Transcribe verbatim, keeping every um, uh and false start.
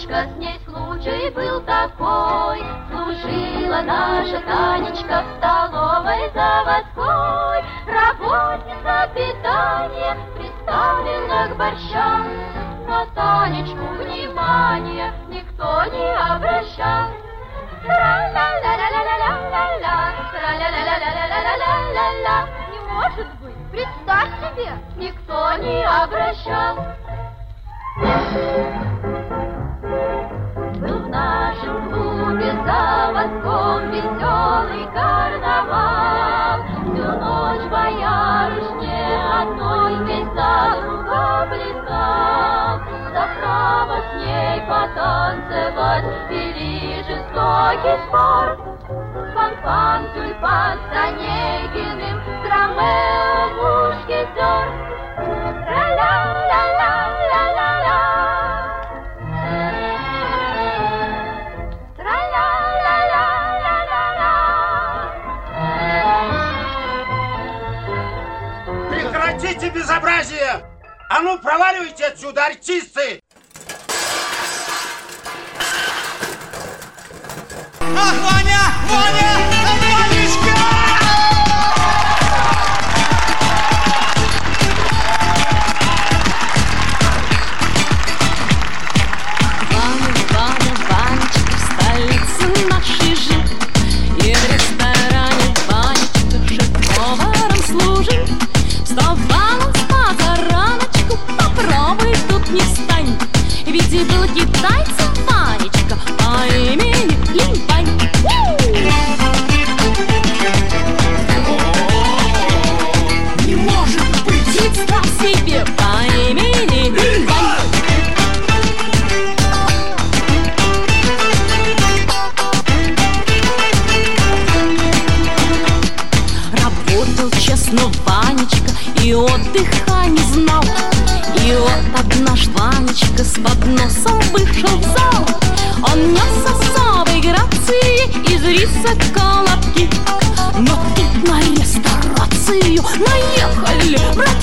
Танечка, с ней случай был такой. Служила наша Танечка в столовой заводской. Работница питания приставлена к борщам. На Танечку внимания никто не обращал. Тра-ля-ля-ля-ля-ля-ля-ля, тра-ля-ля-ля-ля-ля-ля-ля. Не может быть, представь себе, никто не обращал. Был в нашем клубе заводском веселый карнавал. Всю ночь боярышне одной весь задруга плясал. За право с ней потанцевать вели жестокий спор. Фан-фан, тюльпан с Онегиным, с Ромео мушкетер. Тра-ля-ля-ля-ля-ля-ля. Прекратите безобразие! А ну, проваливайте отсюда, артисты! Ах, Ваня! Ваня! Ванечка! Ваня, Ваня, Ванечка в столице нашей жил. И в ресторане Ванечка шеф-поваром служил. Вставал он с позараночку, попробуй тут не встань. Ведь и был китайцем Ванечка по имени Линь-Пань. Не может быть! Представь себе по имени Линь-Пань. Работал честно Ванечка и отдыха не знал. И вот однажды Ванечка с подносом вышел в зал. Он нес особой грацией из риса колобки. Но тут на ресторацию наехали братья